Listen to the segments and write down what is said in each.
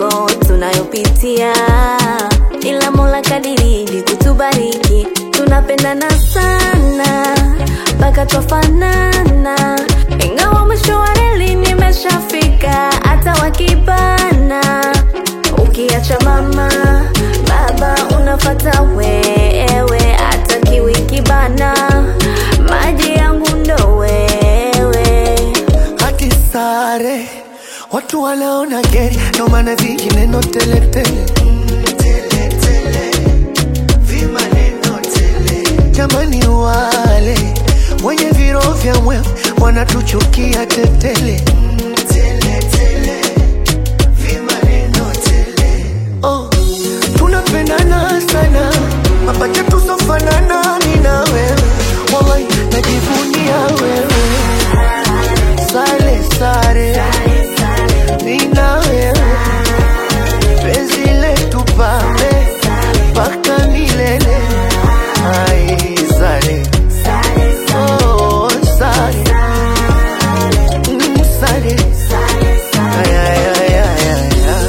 misukosuko tunayopitia, ila Mola kadiri kutubariki. Tunapendana sana mpaka twafanana, ingawa mwisho wa reli nimeshafika. Hata wakibana, ukiacha mama baba unafuata wewe. Hata kiwi kibana, maji yangu ndo wewe. Hati sare watu wanaona geri, ndo maana vijineno tele tele. Jamani wale wenye viro vya mwewe wanatuchukia tetele. Oh, tunapendana sana, mapacha tusofanana mimi na wewe. Wallahi najivunia wewe. Sale sare mimi na wewe, penzi letu pame mpaka milele. Ai sare oh sare sare ay ay ay ay ay.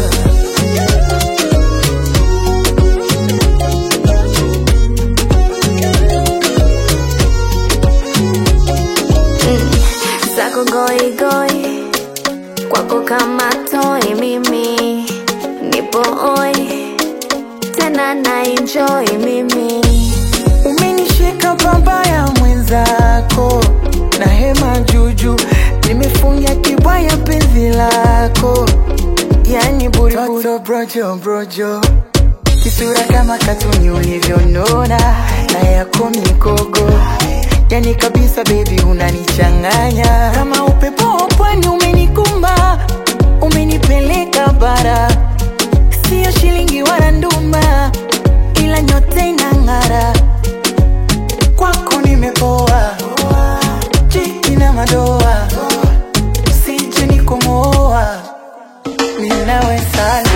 Zako goi goi, kwako kama toy, mimi nipo oi, tena na enjoy mimi. Umenishika pabaya mwenzako, na hema juju, nimefungia kibaya penzi lako. Yani buribu toto brojo brojo, kisura kama katuni ulivyonona, na yako mikogo. Yani kabisa baby unanichanganya, kama upepo wa pwani umenikumba, umenipeleka bara. Sio shilingi wala nduma, ila nyote inang'ara. Kwako nimepoa, jiki na madoa, sije nikomoa, ninawe sana.